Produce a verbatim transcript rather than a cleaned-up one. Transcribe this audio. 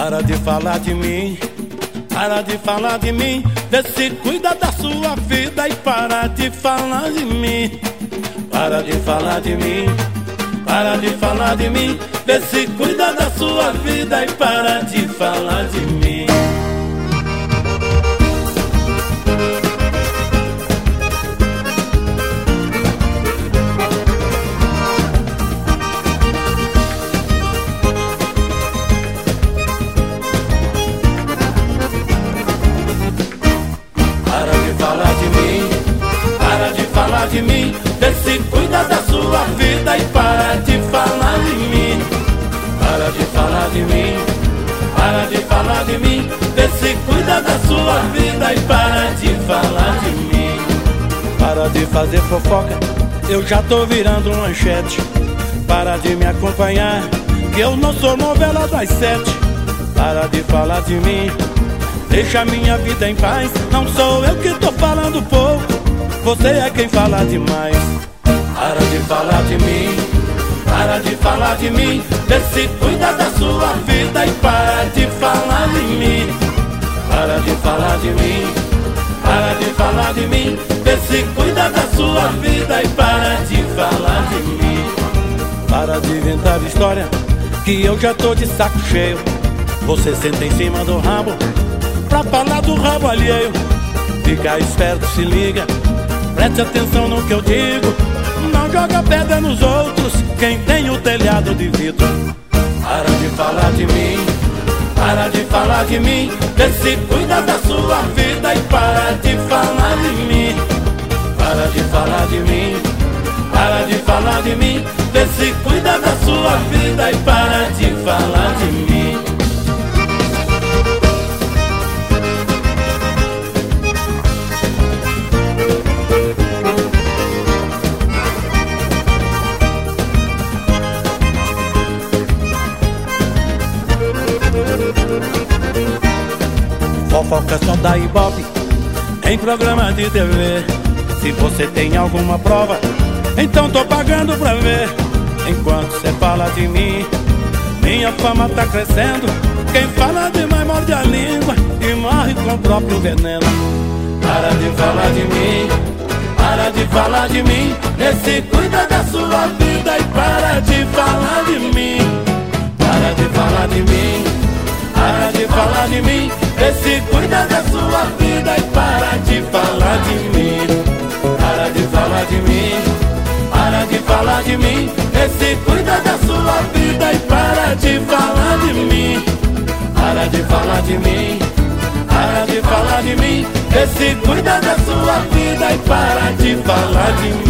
Para de falar de mim, para de falar de mim. Vê se cuida da sua vida e para de falar de mim. Para de falar de mim, para de falar de mim. Vê se cuida da sua vida e para de falar de mim. Para de falar de mim, para de falar de mim. Vê se cuida da sua vida e para de falar de mim. Para de falar de mim, para de falar de mim. Vê se cuida da sua vida e para de falar de mim. Para de fazer fofoca, eu já tô virando manchete. Para de me acompanhar, que eu não sou novela das sete. Para de falar de mim, deixa minha vida em paz. Não sou eu que tô falando pouco, você é quem fala demais. Para de falar de mim, para de falar de mim. Vê se cuida da sua vida e para de falar de mim. Para de falar de mim, para de falar de mim. Vê se cuida da sua vida e para de falar de mim. Para de inventar história, que eu já tô de saco cheio. Você senta em cima do rabo pra falar do rabo alheio. Fica esperto, se liga, preste atenção no que eu digo. Não joga pedra nos outros, quem tem o telhado de vidro. Para de falar de mim, para de falar de mim. Vê se cuida da sua vida e para de falar de mim. Para de falar de mim, para de falar de mim. Vê se cuida da sua vida e para de falar de mim. Fofoca só da Ibope em programa de T V. Se você tem alguma prova, então tô pagando pra ver. Enquanto cê fala de mim, minha fama tá crescendo. Quem fala demais morde a língua e morre com o próprio veneno. Para de falar de mim, para de falar de mim. Vê se cuida da sua vida e para de falar de mim. Para de falar de mim, para de falar de mim. Vê se cuida da sua vida e para de falar de mim. Para de falar de mim, para de falar de mim. Vê se cuida da sua vida e para de falar de mim. Para de falar de mim, para de falar de mim. Vê se cuida da sua vida e para de falar de mim.